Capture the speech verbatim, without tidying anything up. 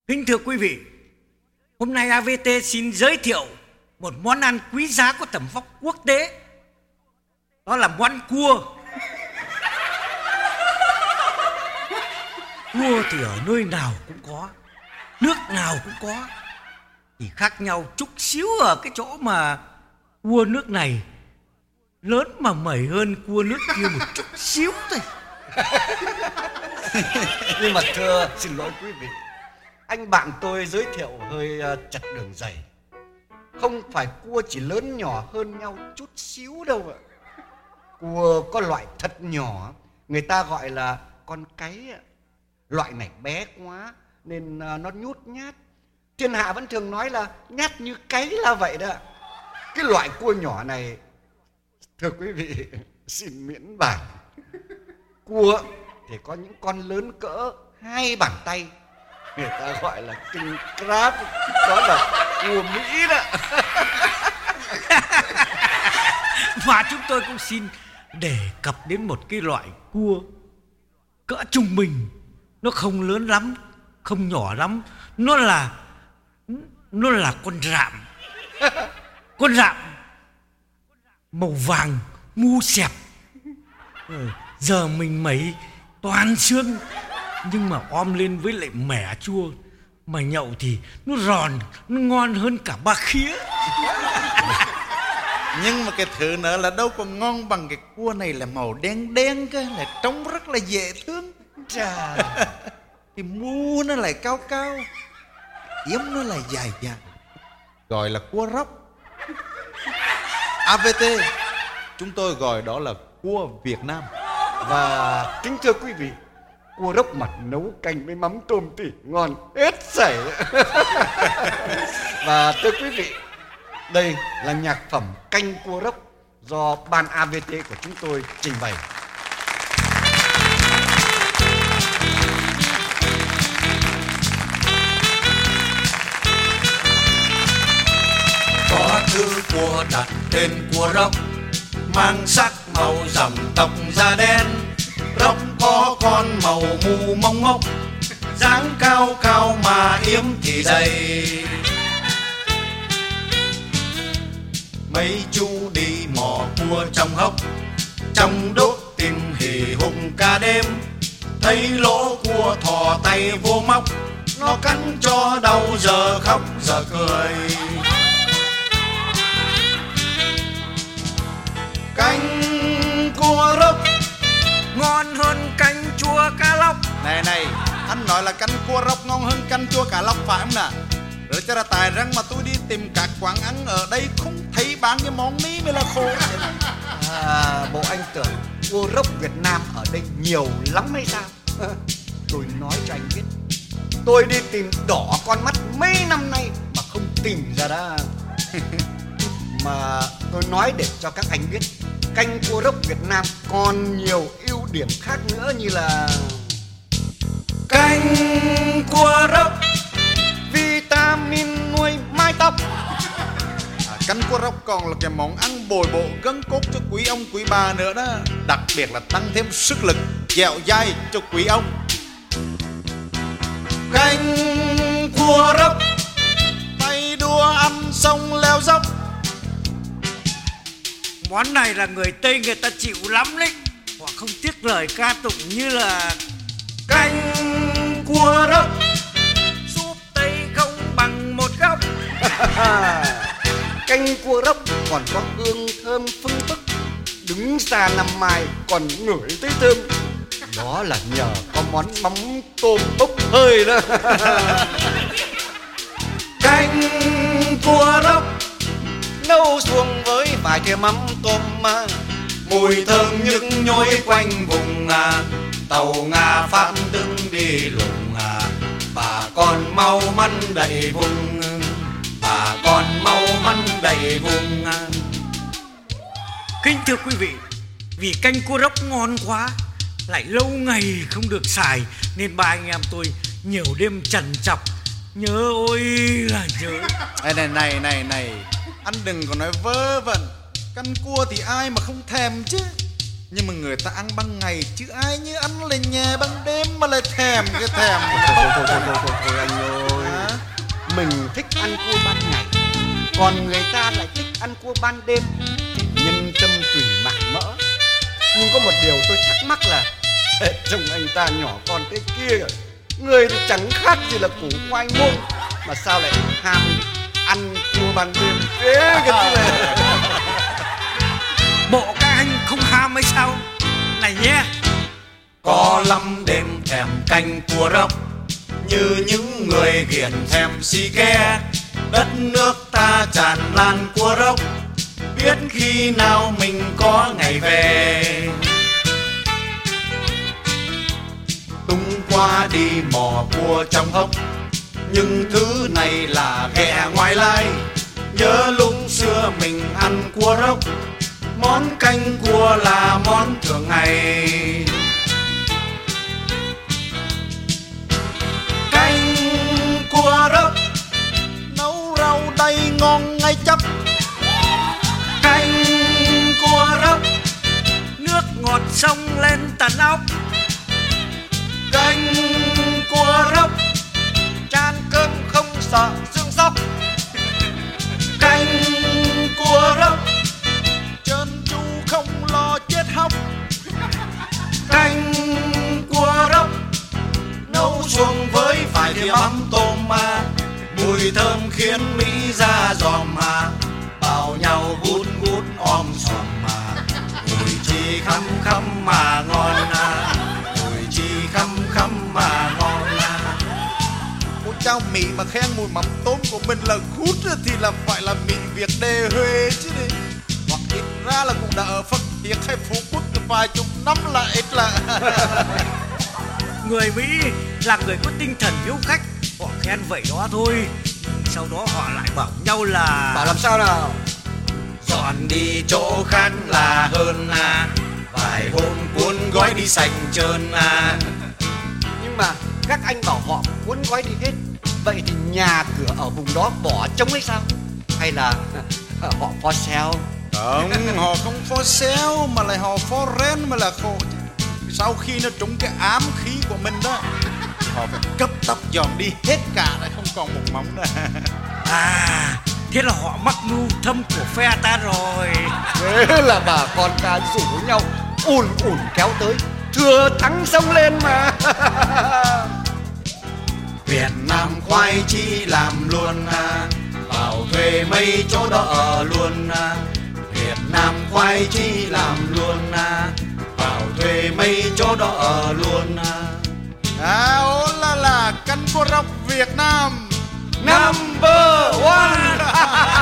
Kính thưa quý vị, hôm nay a vê tê xin giới thiệu một món ăn quý giá có tầm vóc quốc tế. Đó là món cua. Cua thì ở nơi nào cũng có, nước nào cũng có, chỉ khác nhau chút xíu ở cái chỗ mà cua nước này lớn mà mẩy hơn cua nước kia một chút xíu thôi. Nhưng mà thưa, xin lỗi quý vị, anh bạn tôi giới thiệu hơi uh, chặt đường dày. Không phải cua chỉ lớn nhỏ hơn nhau chút xíu đâu ạ. Cua có loại thật nhỏ, người ta gọi là con cáy ạ. Loại này bé quá nên uh, nó nhút nhát. Thiên hạ vẫn thường nói là nhát như cáy là vậy đó. Cái loại cua nhỏ này, thưa quý vị, xin miễn bàn. Cua thì có những con lớn cỡ hai bàn tay, người ta gọi là king crab, đó là cua Mỹ đó. Và chúng tôi cũng xin đề cập đến một cái loại cua cỡ trung bình. Nó không lớn lắm, không nhỏ lắm. Nó là Nó là con rạm. Con rạm màu vàng mu xẹp. Giờ mình mẩy toàn xương, nhưng mà om lên với lại mẻ chua, mà nhậu thì nó giòn, nó ngon hơn cả ba khía. Nhưng mà cái thứ nữa là đâu có ngon bằng cái cua này là màu đen đen cơ, là trông rất là dễ thương. Chà. Thì mu nó lại cao cao, yếm nó lại dài dài, gọi là cua róc. a vê tê chúng tôi gọi đó là cua Việt Nam. Và kính thưa quý vị, cua rốc mặt nấu canh với mắm tôm thì ngon hết sảy. Và thưa quý vị, đây là nhạc phẩm canh cua rốc do ban a vê tê của chúng tôi trình bày. Có thứ cua đặt tên cua rốc, mang sắc màu rằm tóc da đen. Rốc có con màu mù mông mốc, dáng cao cao mà yếm thì dày. Mấy chú đi mò cua trong hốc, trong đốt tìm hì hục cả đêm. Thấy lỗ cua thò tay vô móc, nó cắn cho đau giờ khóc giờ cười. Canh cua rốc ngon hơn canh chua cá lóc. Này này, anh nói là canh cua rốc ngon hơn canh chua cá lóc phải không nè? Rồi cho ra tài rằng mà tôi đi tìm các quán ăn ở đây không thấy bán cái món ní mới là khổ. À, bộ anh tưởng cua rốc Việt Nam ở đây nhiều lắm hay sao? À, tôi nói cho anh biết, tôi đi tìm đỏ con mắt mấy năm nay mà không tìm ra đó. Mà tôi nói để cho các anh biết, canh cua rốc Việt Nam còn nhiều ưu điểm khác nữa, như là canh cua rốc vitamin nuôi mái tóc. À, canh cua rốc còn là cái món ăn bồi bổ gân cốt cho quý ông quý bà nữa đó. Đặc biệt là tăng thêm sức lực dẻo dai cho quý ông. Canh cua rốc tay đua ăn sông leo dốc. Món này là người Tây người ta chịu lắm đấy. Họ không tiếc lời ca tụng như là canh cua rốc súp Tây không bằng một góc. Canh cua rốc còn có hương thơm phưng phức, đứng xa năm mai còn ngửi thấy thơm. Đó là nhờ có món mắm tôm bốc hơi đó. Canh cua rốc nấu xuông với vài thìa mắm tôm mà mùi thơm nhức nhối quanh vùng à. Tàu Nga Pháp đứng đi lùng à. Bà con mau mắn đầy vùng, bà con mau mắn đầy vùng à. Kính thưa quý vị, vì canh cua rốc ngon quá, lại lâu ngày không được xài, nên ba anh em tôi nhiều đêm trằn trọc, nhớ ôi là nhớ. Này này này này này, anh đừng có nói vớ vẩn. Canh cua thì ai mà không thèm chứ. Nhưng mà người ta ăn ban ngày, chứ ai như anh lên nhà ban đêm mà lại thèm cái thèm. Thôi thôi thôi thôi thôi anh ơi, mình thích ăn cua ban ngày, còn người ta lại thích ăn cua ban đêm. Nhân tâm tùy mạng mỡ. Nhưng có một điều tôi thắc mắc là trông anh ta nhỏ con thế kia, người thì chẳng khác gì là củ khoai môn, mà sao lại ham ăn cua ban đêm thế cái chứ này. Bộ các anh không ham hay sao? Này nhé, có lắm đêm thèm canh cua rốc, như những người ghiền thèm xì ke. Đất nước ta tràn lan cua rốc, biết khi nào mình có ngày về. Tung qua đi mò cua trong hốc, nhưng thứ này là ghẹ ngoại lai. Nhớ lúc xưa mình ăn cua rốc, món canh cua là món thường ngày. Canh cua rốc nấu rau đầy ngon ngay chấp. Canh cua rốc nước ngọt sông lên tận óc. Canh cua rốc Chan cơm không sợ xương sóc. Canh cua rốc trơn tru không lo chết hóc. Canh cua rốc nấu xuông với vài thìa mắm tôm ma, mùi thơm khiến Mỹ ra giòm mà. Bảo nhau gút gút om sòm mà, mùi chi khăm khăm mà ngon à, mùi chi khăm khăm mà ngon à. Cô cháu Mỹ mà khen mùi mắm tôm của mình là gút thì là phải là Mỹ Việt đề Huế chứ đi. Hoặc ít ra là cũng đã ở Phật Hiệp hay Phú Quốc vài chục năm là ít là. Người Mỹ là người có tinh thần hiếu khách, họ khen vậy đó thôi, sau đó họ lại bảo nhau là Bảo làm sao nào? Dọn đi chỗ khác là hơn à, vài hôm cuốn gói đi sành trơn à. Nhưng mà các anh bảo họ cuốn gói đi hết, vậy thì nhà cửa ở vùng đó bỏ trống hay sao? Hay là họ for sale? Không, họ không for sale mà lại họ for rent mà là khổ chứ. Sau khi nó trúng cái ám khí của mình đó, họ phải cấp tốc dọn đi hết cả, lại không còn một móng nữa. à, thế là họ mắc mưu thâm của phe ta rồi. Thế là bà con ta rủ nhau ùn ùn kéo tới, thừa thắng xông lên mà. Việt Nam khoai chi làm luôn à, vào thuê mấy chỗ đó ở luôn à. Việt Nam khoai chi làm luôn à, vào thuê mấy chỗ đó ở luôn à. À, ô là là canh cua rốc Việt Nam Number one.